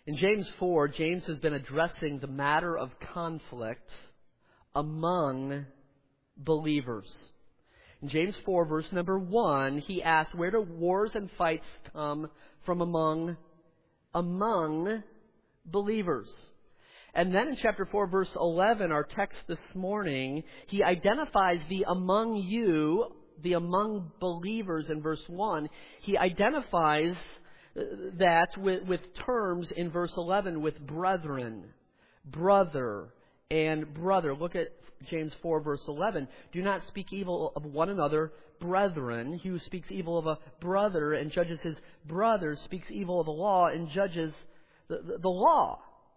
In James 4, James has been addressing the matter of conflict among believers. In James 4, verse number 1, he asks, where do wars and fights come from among believers? And then in chapter 4, verse 11, our text this morning, he identifies the among you, the among believers in verse 1. He identifies that with terms in verse 11 with brethren, brother, and brother. Look at James 4, verse 11. Do not speak evil of one another, brethren. He who speaks evil of a brother and judges his brother speaks evil of the law and judges the law.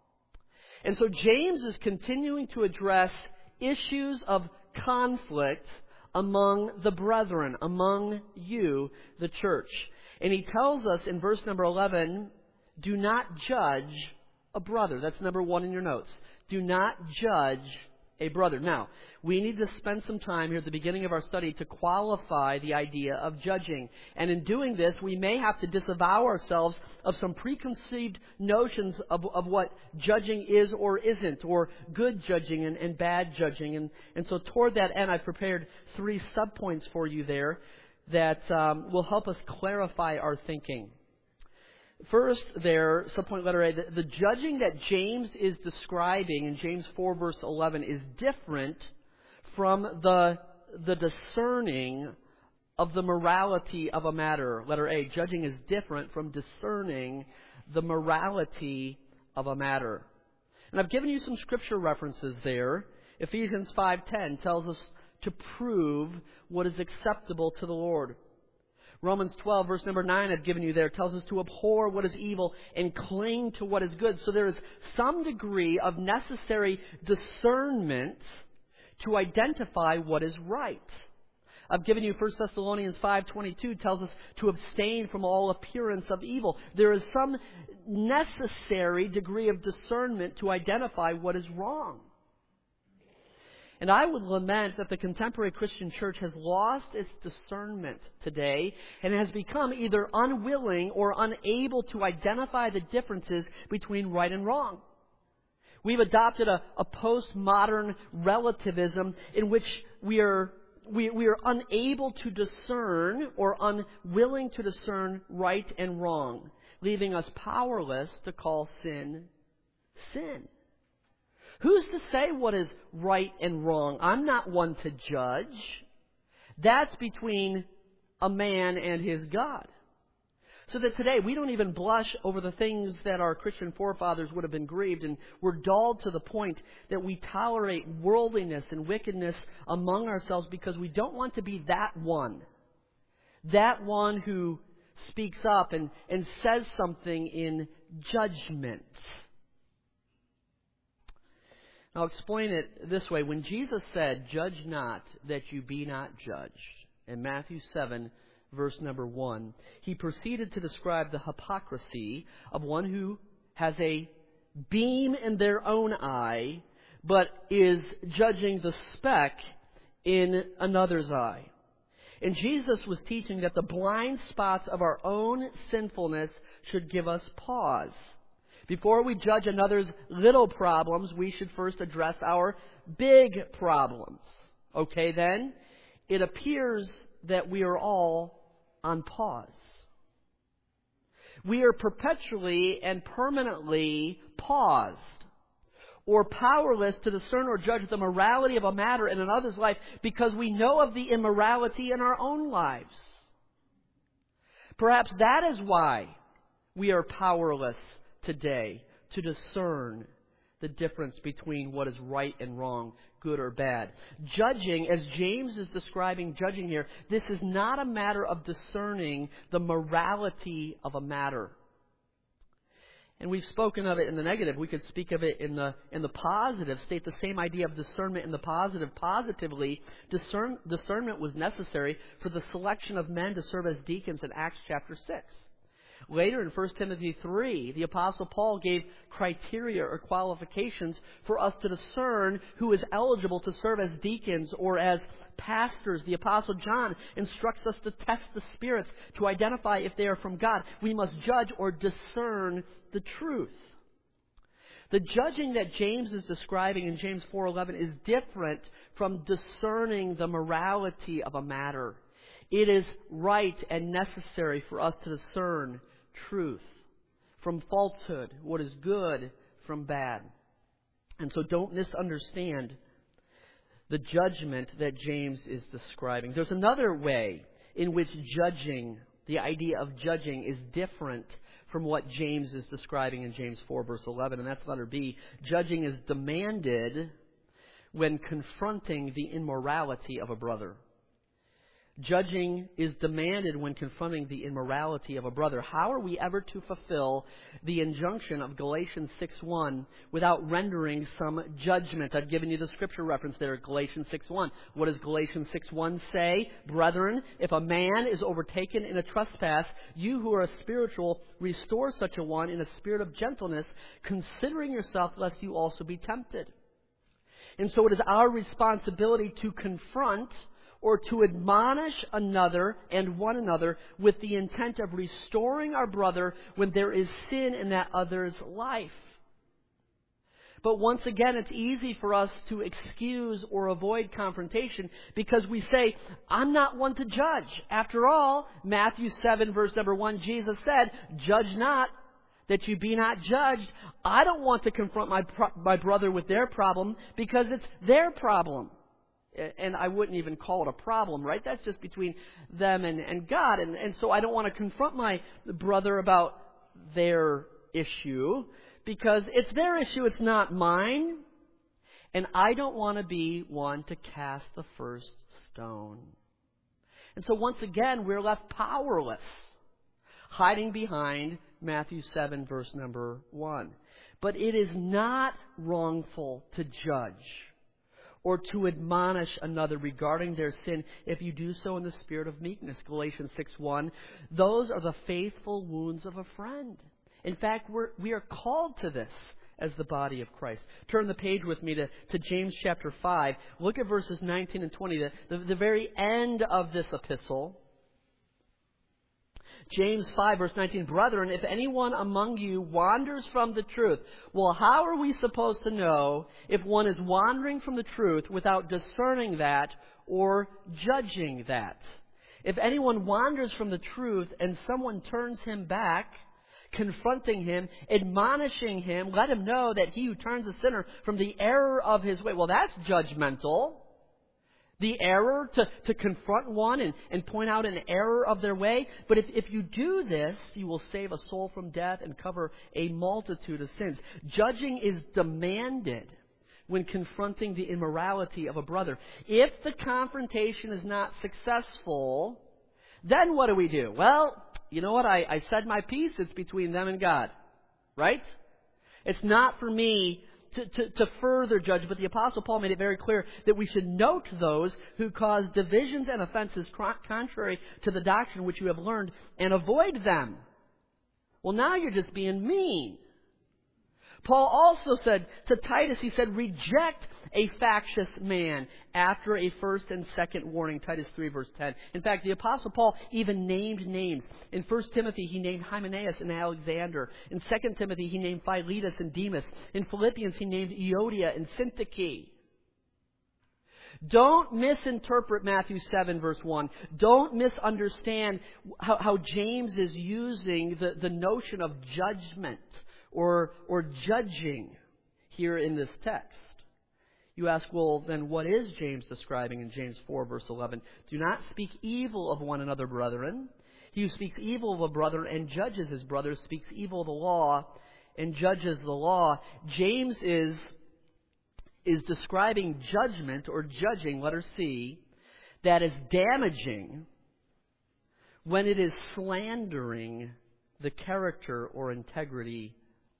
And so James is continuing to address issues of conflict among the brethren, among you, the church. And he tells us in verse number 11, do not judge a brother. That's number 1 in your notes. Do not judge a brother. Now, we need to spend some time here at the beginning of our study to qualify the idea of judging. And in doing this, we may have to disavow ourselves of some preconceived notions of what judging is or isn't, or good judging and bad judging. And so toward that end, I've prepared 3 subpoints for you there that will help us clarify our thinking. First there, subpoint letter A, the judging that James is describing in James 4 verse 11 is different from the discerning of the morality of a matter. Letter A, judging is different from discerning the morality of a matter. And I've given you some scripture references there. Ephesians 5:10 tells us to prove what is acceptable to the Lord. Romans 12, verse number 9, I've given you there, tells us to abhor what is evil and cling to what is good. So there is some degree of necessary discernment to identify what is right. I've given you 1 Thessalonians 5:22, tells us to abstain from all appearance of evil. There is some necessary degree of discernment to identify what is wrong. And I would lament that the contemporary Christian church has lost its discernment today and has become either unwilling or unable to identify the differences between right and wrong. We've adopted a postmodern relativism in which we are unable to discern or unwilling to discern right and wrong, leaving us powerless to call sin, sin. Who's to say what is right and wrong? I'm not one to judge. That's between a man and his God. So that today we don't even blush over the things that our Christian forefathers would have been grieved, and we're dulled to the point that we tolerate worldliness and wickedness among ourselves because we don't want to be that one who speaks up and says something in judgment. I'll explain it this way. When Jesus said, "Judge not, that you be not judged," in Matthew 7, verse number 1, he proceeded to describe the hypocrisy of one who has a beam in their own eye, but is judging the speck in another's eye. And Jesus was teaching that the blind spots of our own sinfulness should give us pause. Before we judge another's little problems, we should first address our big problems. Okay, then? It appears that we are all on pause. We are perpetually and permanently paused or powerless to discern or judge the morality of a matter in another's life because we know of the immorality in our own lives. Perhaps that is why we are powerless today to discern the difference between what is right and wrong, good or bad. Judging, as James is describing judging here, this is not a matter of discerning the morality of a matter. And we've spoken of it in the negative. We could speak of it in the positive, state the same idea of discernment in the positive. Positively, discernment was necessary for the selection of men to serve as deacons in Acts chapter 6. Later in 1 Timothy 3, the Apostle Paul gave criteria or qualifications for us to discern who is eligible to serve as deacons or as pastors. The Apostle John instructs us to test the spirits to identify if they are from God. We must judge or discern the truth. The judging that James is describing in James 4:11 is different from discerning the morality of a matter. It is right and necessary for us to discern truth from falsehood, what is good from bad. And so don't misunderstand the judgment that James is describing. There's another way in which judging, the idea of judging, is different from what James is describing in James 4, verse 11, and that's letter B. Judging is demanded when confronting the immorality of a brother. Judging is demanded when confronting the immorality of a brother. How are we ever to fulfill the injunction of Galatians 6:1 without rendering some judgment? I've given you the scripture reference there, Galatians 6:1. What does Galatians 6:1 say? Brethren, if a man is overtaken in a trespass, you who are spiritual, restore such a one in a spirit of gentleness, considering yourself lest you also be tempted. And so it is our responsibility to confront or to admonish another and one another with the intent of restoring our brother when there is sin in that other's life. But once again, it's easy for us to excuse or avoid confrontation because we say, I'm not one to judge. After all, Matthew 7, verse number 1, Jesus said, judge not, that you be not judged. I don't want to confront my brother with their problem because it's their problem. And I wouldn't even call it a problem, right? That's just between them and God. And so I don't want to confront my brother about their issue because it's their issue, it's not mine. And I don't want to be one to cast the first stone. And so once again, we're left powerless, hiding behind Matthew 7, verse number 1. But it is not wrongful to judge or to admonish another regarding their sin if you do so in the spirit of meekness. Galatians 6:1. Those are the faithful wounds of a friend. In fact, we are called to this as the body of Christ. Turn the page with me to James chapter 5. Look at verses 19 and 20, the very end of this epistle. James 5, verse 19, Brethren, if anyone among you wanders from the truth, well, how are we supposed to know if one is wandering from the truth without discerning that or judging that? If anyone wanders from the truth and someone turns him back, confronting him, admonishing him, let him know that he who turns a sinner from the error of his way, well, that's judgmental. The error, to confront one and point out an error of their way. But if you do this, you will save a soul from death and cover a multitude of sins. Judging is demanded when confronting the immorality of a brother. If the confrontation is not successful, then what do? Well, you know what? I said my piece. It's between them and God. Right? It's not for me to further judge, but the Apostle Paul made it very clear that we should note those who cause divisions and offenses contrary to the doctrine which you have learned and avoid them. Well, now you're just being mean. Paul also said to Titus, he said, reject a factious man after a first and second warning. Titus 3, verse 10. In fact, the Apostle Paul even named names. In 1 Timothy, he named Hymenaeus and Alexander. In 2 Timothy, he named Philetus and Demas. In Philippians, he named Euodia and Syntyche. Don't misinterpret Matthew 7, verse 1. Don't misunderstand how James is using the notion of judgment or judging here in this text. You ask, well, then what is James describing in James 4, verse 11? Do not speak evil of one another, brethren. He who speaks evil of a brother and judges his brother speaks evil of the law and judges the law. James is describing judgment or judging, letter C, that is damaging when it is slandering the character or integrity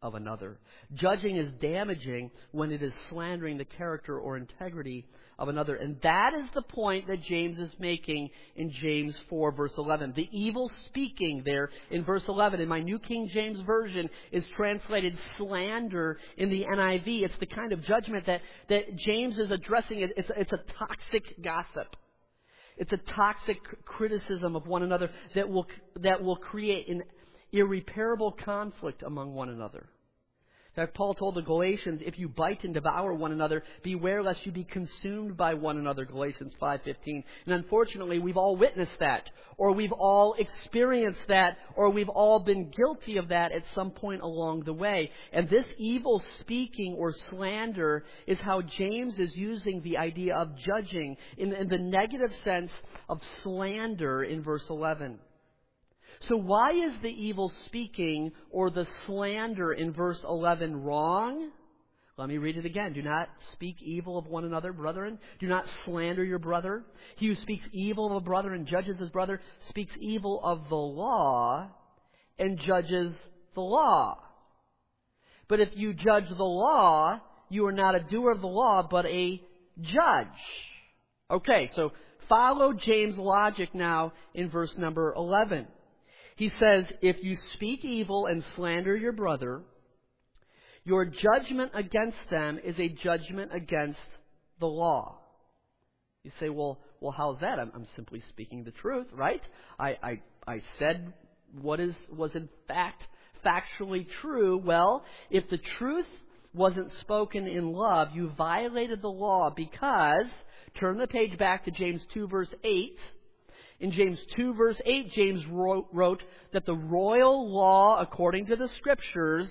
of another. Judging is damaging when it is slandering the character or integrity of another. And that is the point that James is making in James 4, verse 11. The evil speaking there in verse 11, in my New King James Version, is translated slander in the NIV. It's the kind of judgment that James is addressing. It's a toxic gossip. It's a toxic criticism of one another that will create an irreparable conflict among one another. In fact, Paul told the Galatians, if you bite and devour one another, beware lest you be consumed by one another, Galatians 5:15. And unfortunately, we've all witnessed that, or we've all experienced that, or we've all been guilty of that at some point along the way. And this evil speaking or slander is how James is using the idea of judging in the negative sense of slander in verse 11. So why is the evil speaking or the slander in verse 11 wrong? Let me read it again. Do not speak evil of one another, brethren. Do not slander your brother. He who speaks evil of a brother and judges his brother speaks evil of the law and judges the law. But if you judge the law, you are not a doer of the law, but a judge. Okay, so follow James' logic now in verse number 11. He says, if you speak evil and slander your brother, your judgment against them is a judgment against the law. You say, well, how's that? I'm simply speaking the truth, right? I said what was in fact factually true. Well, if the truth wasn't spoken in love, you violated the law because, turn the page back to James 2, verse 8. In James 2, verse 8, James wrote that the royal law, according to the Scriptures,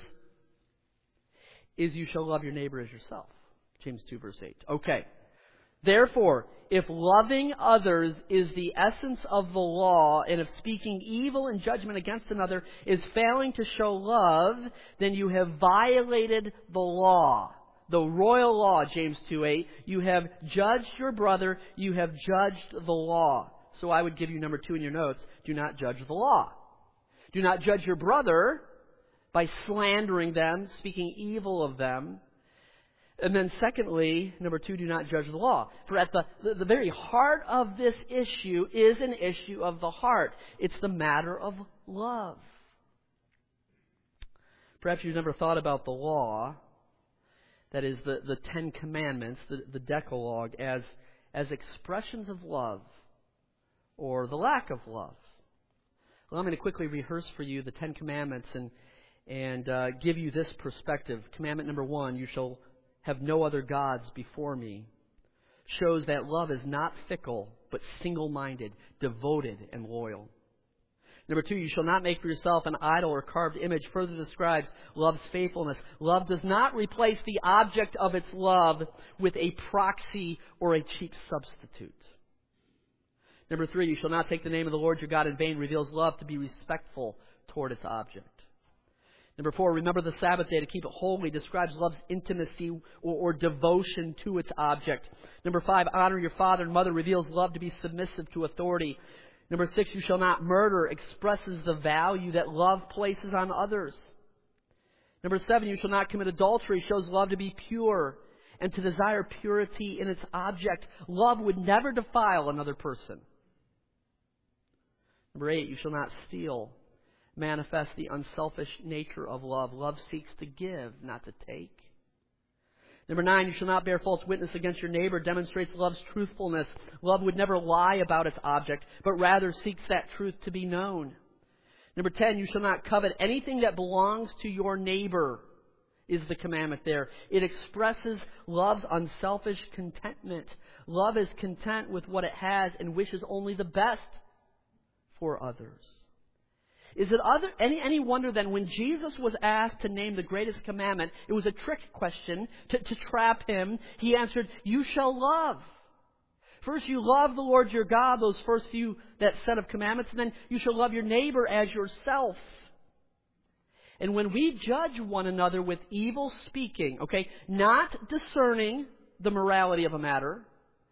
is you shall love your neighbor as yourself. James 2, verse 8. Okay. Therefore, if loving others is the essence of the law, and if speaking evil in judgment against another is failing to show love, then you have violated the law. The royal law, James 2:8. You have judged your brother, you have judged the law. So I would give you number 2 in your notes. Do not judge the law. Do not judge your brother by slandering them, speaking evil of them. And then secondly, number 2, do not judge the law. For at the very heart of this issue is an issue of the heart. It's the matter of love. Perhaps you've never thought about the law, that is the 10 Commandments, the Decalogue, as expressions of love, or the lack of love. Well, I'm going to quickly rehearse for you the 10 Commandments and give you this perspective. Commandment number 1, you shall have no other gods before me, shows that love is not fickle, but single-minded, devoted, and loyal. Number 2, you shall not make for yourself an idol or carved image, further describes love's faithfulness. Love does not replace the object of its love with a proxy or a cheap substitute. Number 3, you shall not take the name of the Lord your God in vain, reveals love to be respectful toward its object. Number 4, remember the Sabbath day to keep it holy, describes love's intimacy or devotion to its object. Number 5, honor your father and mother, reveals love to be submissive to authority. Number 6, you shall not murder, expresses the value that love places on others. Number 7, you shall not commit adultery, shows love to be pure and to desire purity in its object. Love would never defile another person. Number 8, you shall not steal, manifest the unselfish nature of love. Love seeks to give, not to take. Number 9, you shall not bear false witness against your neighbor, demonstrates love's truthfulness. Love would never lie about its object, but rather seeks that truth to be known. Number 10, you shall not covet anything that belongs to your neighbor, is the commandment there. It expresses love's unselfish contentment. Love is content with what it has and wishes only the best for others. Is it any wonder then when Jesus was asked to name the greatest commandment, it was a trick question to trap him. He answered, you shall love. First you love the Lord your God, those first few, that set of commandments, and then you shall love your neighbor as yourself. And when we judge one another with evil speaking, not discerning the morality of a matter,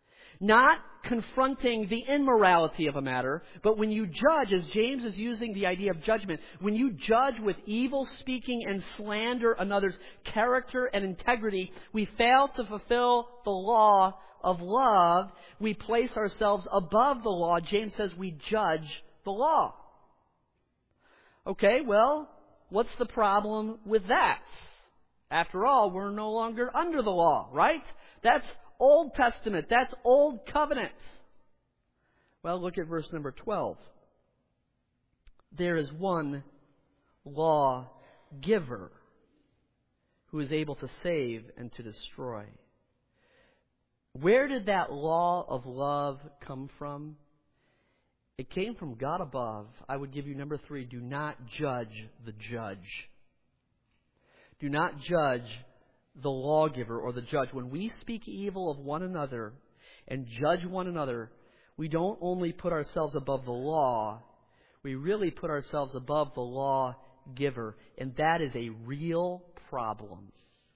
Not confronting the immorality of a matter, but when you judge, as James is using the idea of judgment, when you judge with evil speaking and slander another's character and integrity, we fail to fulfill the law of love. We place ourselves above the law. James says we judge the law. Okay, well, what's the problem with that? After all, we're no longer under the law, right? That's Old Testament. That's Old Covenant. Well, look at verse number 12. There is one lawgiver who is able to save and to destroy. Where did that law of love come from? It came from God above. I would give you number 3, do not judge the judge. Do not judge the lawgiver or the judge. When we speak evil of one another and judge one another, we don't only put ourselves above the law, we really put ourselves above the lawgiver. And that is a real problem.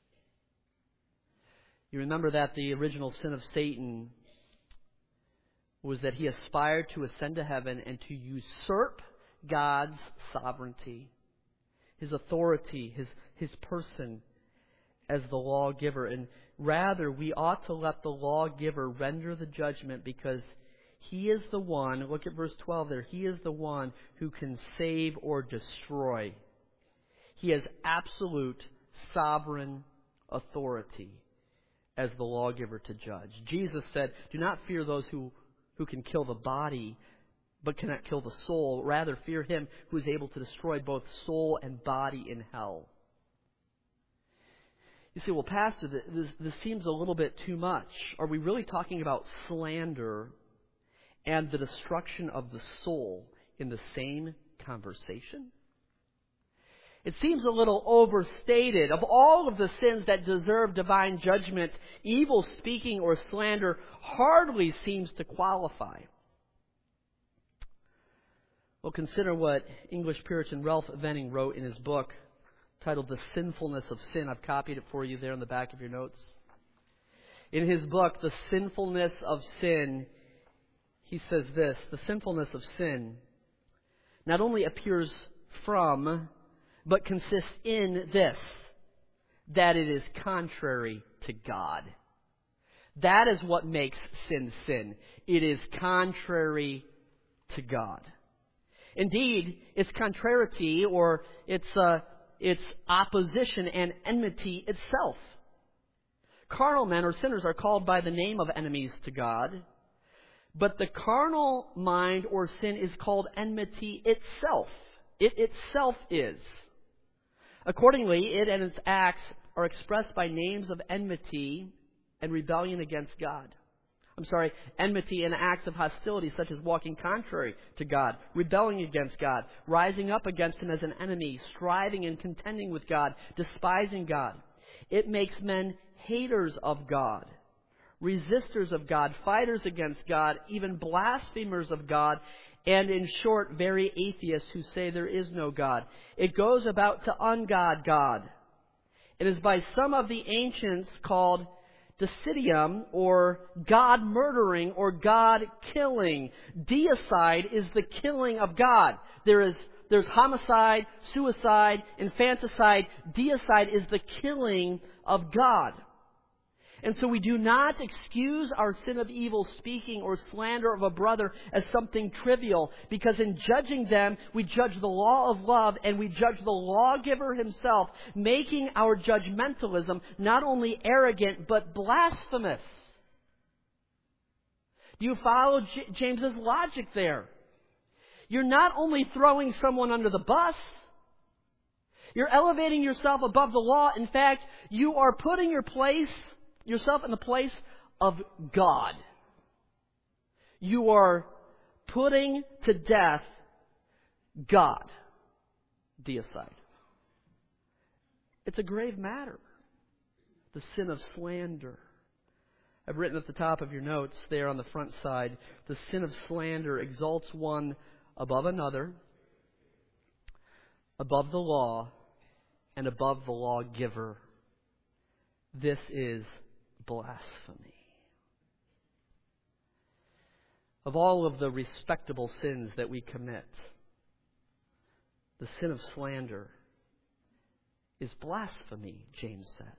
You remember that the original sin of Satan was that he aspired to ascend to heaven and to usurp God's sovereignty, His authority, His person as the lawgiver. And rather, we ought to let the lawgiver render the judgment, because He is the one, look at verse 12 there, He is the one who can save or destroy. He has absolute sovereign authority as the lawgiver to judge. Jesus said, do not fear those who can kill the body, but cannot kill the soul. Rather, fear Him who is able to destroy both soul and body in hell. You say, well, Pastor, this seems a little bit too much. Are we really talking about slander and the destruction of the soul in the same conversation? It seems a little overstated. Of all of the sins that deserve divine judgment, evil speaking or slander hardly seems to qualify. Well, consider what English Puritan Ralph Venning wrote in his book titled The Sinfulness of Sin. I've copied it for you there in the back of your notes. In his book, The Sinfulness of Sin, he says this: the sinfulness of sin not only appears from, but consists in this, that it is contrary to God. That is what makes sin sin. It is contrary to God. Indeed, its contrariety, or its opposition and enmity itself. Carnal men or sinners are called by the name of enemies to God, but the carnal mind or sin is called enmity itself. It itself is. Accordingly, it and its acts are expressed by names of enmity and rebellion against God. Enmity and acts of hostility, such as walking contrary to God, rebelling against God, rising up against Him as an enemy, striving and contending with God, despising God. It makes men haters of God, resistors of God, fighters against God, even blasphemers of God, and in short, very atheists who say there is no God. It goes about to ungod God. It is by some of the ancients called Deicidium, or God murdering, or God killing. Deicide is the killing of God. There's homicide, suicide, infanticide. Deicide is the killing of God. And so we do not excuse our sin of evil speaking or slander of a brother as something trivial, because in judging them, we judge the law of love and we judge the lawgiver himself, making our judgmentalism not only arrogant but blasphemous. Do you follow James's logic there? You're not only throwing someone under the bus, you're elevating yourself above the law. In fact, you are putting yourself in the place of God. You are putting to death God. Deicide. It's a grave matter. The sin of slander. I've written at the top of your notes there on the front side, the sin of slander exalts one above another, above the law, and above the lawgiver. This is blasphemy. Of all of the respectable sins that we commit, the sin of slander is blasphemy, James says.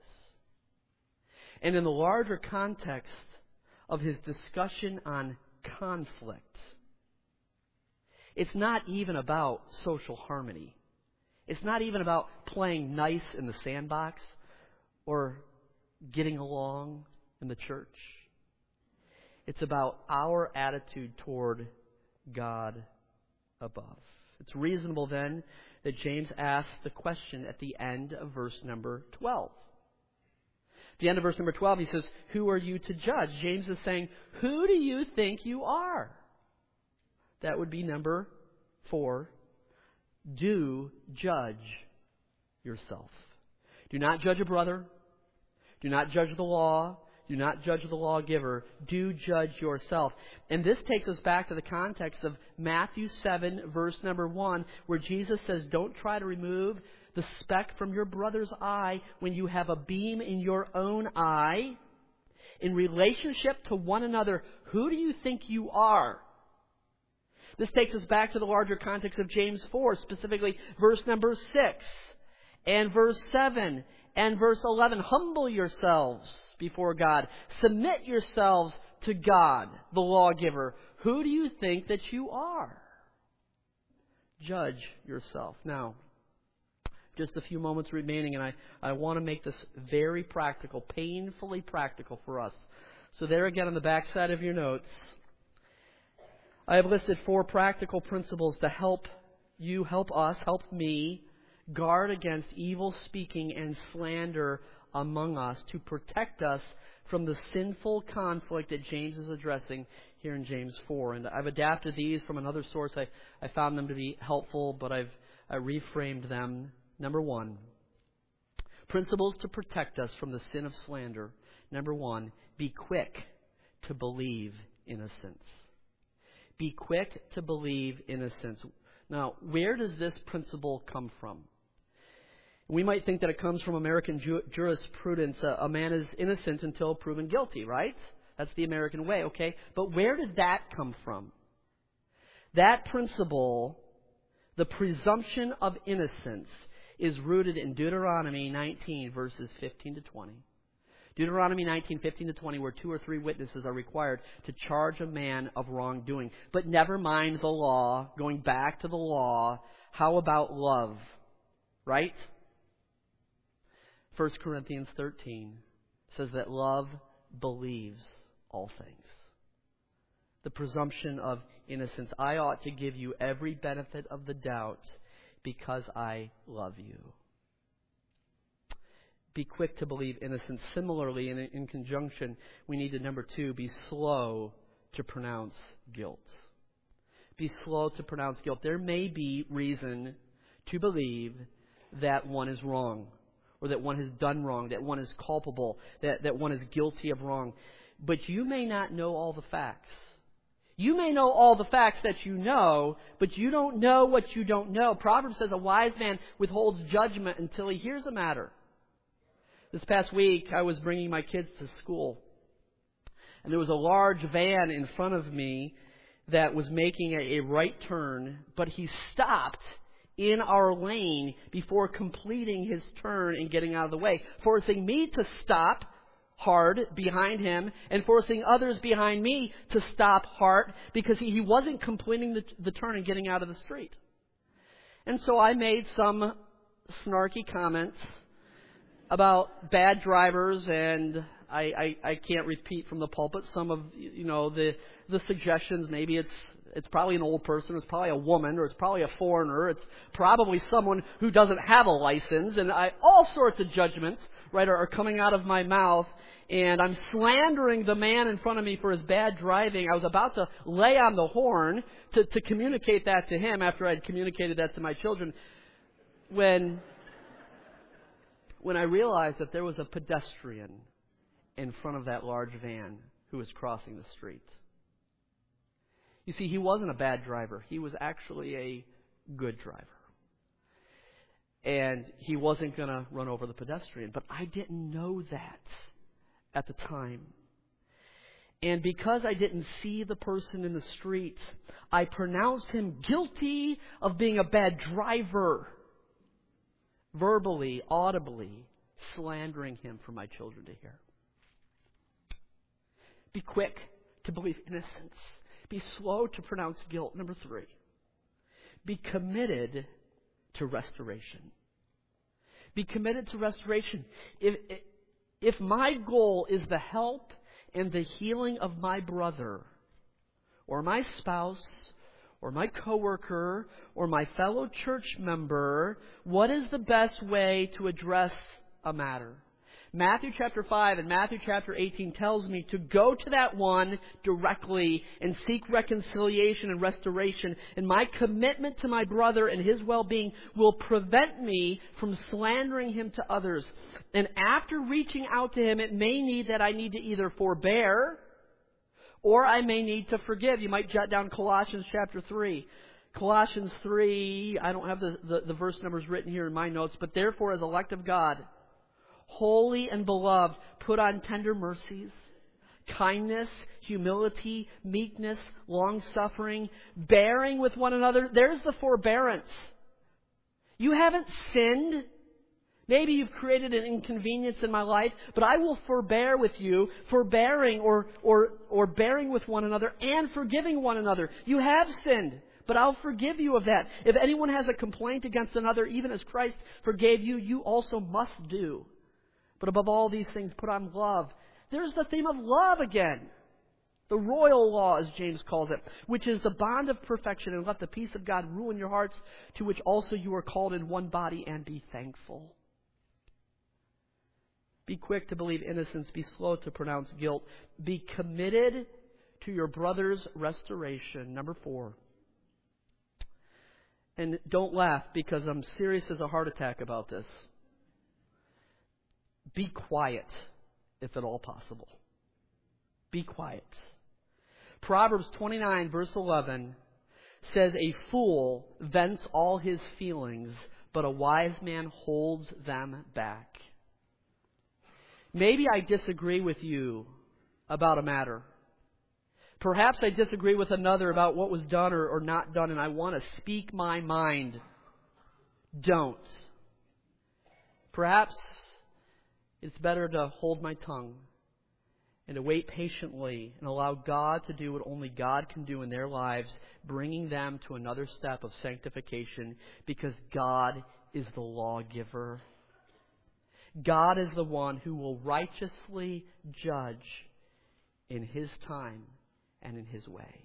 And in the larger context of his discussion on conflict, it's not even about social harmony. It's not even about playing nice in the sandbox or getting along in the church. It's about our attitude toward God above. It's reasonable then that James asks the question at the end of verse number 12. At the end of verse number 12, he says, "Who are you to judge?" James is saying, who do you think you are? That would be number 4. Do judge yourself. Do not judge a brother. Do not judge the law. Do not judge the lawgiver. Do judge yourself. And this takes us back to the context of Matthew 7, verse number 1, where Jesus says, don't try to remove the speck from your brother's eye when you have a beam in your own eye. In relationship to one another, who do you think you are? This takes us back to the larger context of James 4, specifically verse number 6 and verse 7 and verse 11. Humble yourselves before God. Submit yourselves to God, the lawgiver. Who do you think that you are? Judge yourself. Now, just a few moments remaining, and I want to make this very practical, painfully practical for us. So there again on the back side of your notes, I have listed 4 practical principles to help you, help us, help me guard against evil speaking and slander among us, to protect us from the sinful conflict that James is addressing here in James 4. And I've adapted these from another source. I found them to be helpful, but I reframed them. Number 1, principles to protect us from the sin of slander. Number 1, be quick to believe innocence. Be quick to believe innocence. Now, where does this principle come from? We might think that it comes from American jurisprudence. A man is innocent until proven guilty, right? That's the American way, okay? But where did that come from? That principle, the presumption of innocence, is rooted in Deuteronomy 19, verses 15 to 20. Deuteronomy 19, 15 to 20, where 2 or 3 witnesses are required to charge a man of wrongdoing. But never mind the law, going back to the law, how about love? Right? 1 Corinthians 13 says that love believes all things. The presumption of innocence. I ought to give you every benefit of the doubt because I love you. Be quick to believe innocence. Similarly, in conjunction, we need to, number 2, be slow to pronounce guilt. Be slow to pronounce guilt. There may be reason to believe that one is wrong, or that one has done wrong, that one is culpable, that one is guilty of wrong. But you may not know all the facts. You may know all the facts that you know, but you don't know what you don't know. Proverbs says a wise man withholds judgment until he hears a matter. This past week, I was bringing my kids to school, and there was a large van in front of me that was making a right turn, but he stopped in our lane before completing his turn and getting out of the way, forcing me to stop hard behind him and forcing others behind me to stop hard because he wasn't completing the turn and getting out of the street. And so I made some snarky comments about bad drivers, and I can't repeat from the pulpit some of the suggestions. Maybe it's probably an old person, or it's probably a woman, or it's probably a foreigner, it's probably someone who doesn't have a license, and all sorts of judgments, right, are coming out of my mouth, and I'm slandering the man in front of me for his bad driving. I was about to lay on the horn to communicate that to him after I'd communicated that to my children, when I realized that there was a pedestrian in front of that large van who was crossing the street. You see, he wasn't a bad driver. He was actually a good driver. And he wasn't going to run over the pedestrian. But I didn't know that at the time. And because I didn't see the person in the street, I pronounced him guilty of being a bad driver, verbally, audibly slandering him for my children to hear. Be quick to believe innocence. Be slow to pronounce guilt. Number 3, be committed to restoration. Be committed to restoration. If my goal is the help and the healing of my brother, or my spouse, or my coworker, or my fellow church member, what is the best way to address a matter? Matthew chapter 5 and Matthew chapter 18 tells me to go to that one directly and seek reconciliation and restoration. And my commitment to my brother and his well-being will prevent me from slandering him to others. And after reaching out to him, it may need that I need to either forbear or I may need to forgive. You might jot down Colossians chapter 3. Colossians 3, I don't have the verse numbers written here in my notes, but therefore as elect of God, holy and beloved, put on tender mercies, kindness, humility, meekness, long-suffering, bearing with one another. There's the forbearance. You haven't sinned. Maybe you've created an inconvenience in my life, but I will forbear with you, forbearing or bearing with one another and forgiving one another. You have sinned, but I'll forgive you of that. If anyone has a complaint against another, even as Christ forgave you, you also must do. But above all these things, put on love. There's the theme of love again. The royal law, as James calls it, which is the bond of perfection. And let the peace of God rule in your hearts, to which also you are called in one body, and be thankful. Be quick to believe innocence. Be slow to pronounce guilt. Be committed to your brother's restoration. Number 4. And don't laugh, because I'm serious as a heart attack about this. Be quiet, if at all possible. Be quiet. Proverbs 29, verse 11 says, a fool vents all his feelings, but a wise man holds them back. Maybe I disagree with you about a matter. Perhaps I disagree with another about what was done or not done, and I want to speak my mind. Don't. Perhaps it's better to hold my tongue and to wait patiently and allow God to do what only God can do in their lives, bringing them to another step of sanctification, because God is the lawgiver. God is the one who will righteously judge in His time and in His way.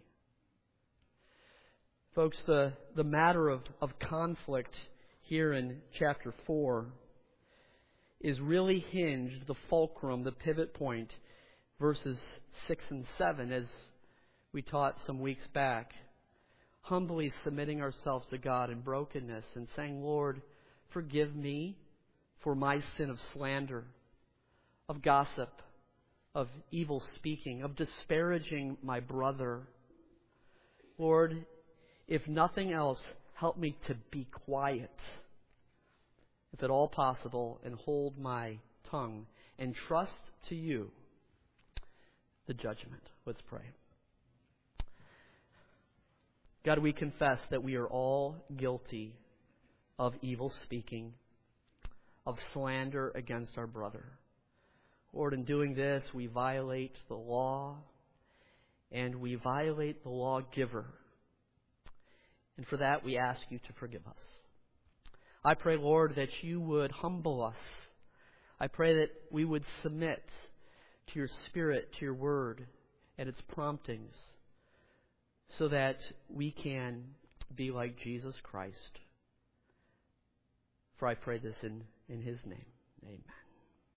Folks, the matter of conflict here in chapter 4 is really hinged, the fulcrum, the pivot point, verses 6 and 7, as we taught some weeks back. Humbly submitting ourselves to God in brokenness and saying, Lord, forgive me for my sin of slander, of gossip, of evil speaking, of disparaging my brother. Lord, if nothing else, help me to be quiet, if at all possible, and hold my tongue and trust to you the judgment. Let's pray. God, we confess that we are all guilty of evil speaking, of slander against our brother. Lord, in doing this, we violate the law and we violate the lawgiver. And for that, we ask you to forgive us. I pray, Lord, that you would humble us. I pray that we would submit to your Spirit, to your word, and its promptings, so that we can be like Jesus Christ. For I pray this in His name. Amen.